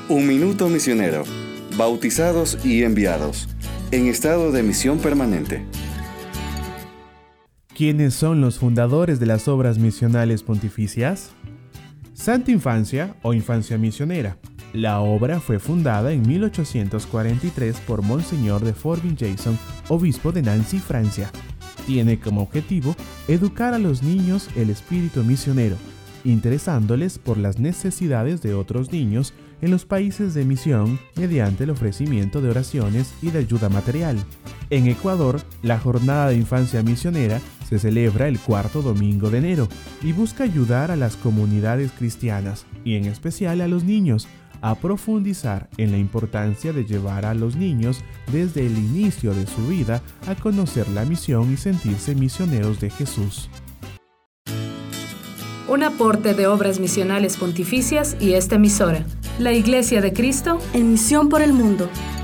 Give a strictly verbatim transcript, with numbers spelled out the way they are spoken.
Un Minuto Misionero. Bautizados y enviados. En estado de misión permanente. ¿Quiénes son los fundadores de las obras misionales pontificias? Santa Infancia o Infancia Misionera. La obra fue fundada en mil ochocientos cuarenta y tres por Monseñor de Forbin-Jason, obispo de Nancy, Francia. Tiene como objetivo educar a los niños el espíritu misionero, interesándoles por las necesidades de otros niños en los países de misión mediante el ofrecimiento de oraciones y de ayuda material. En Ecuador, la Jornada de Infancia Misionera se celebra el cuarto domingo de enero y busca ayudar a las comunidades cristianas, y en especial a los niños, a profundizar en la importancia de llevar a los niños desde el inicio de su vida a conocer la misión y sentirse misioneros de Jesús. Un aporte de Obras Misionales Pontificias y esta emisora, la Iglesia de Cristo, en misión por el mundo.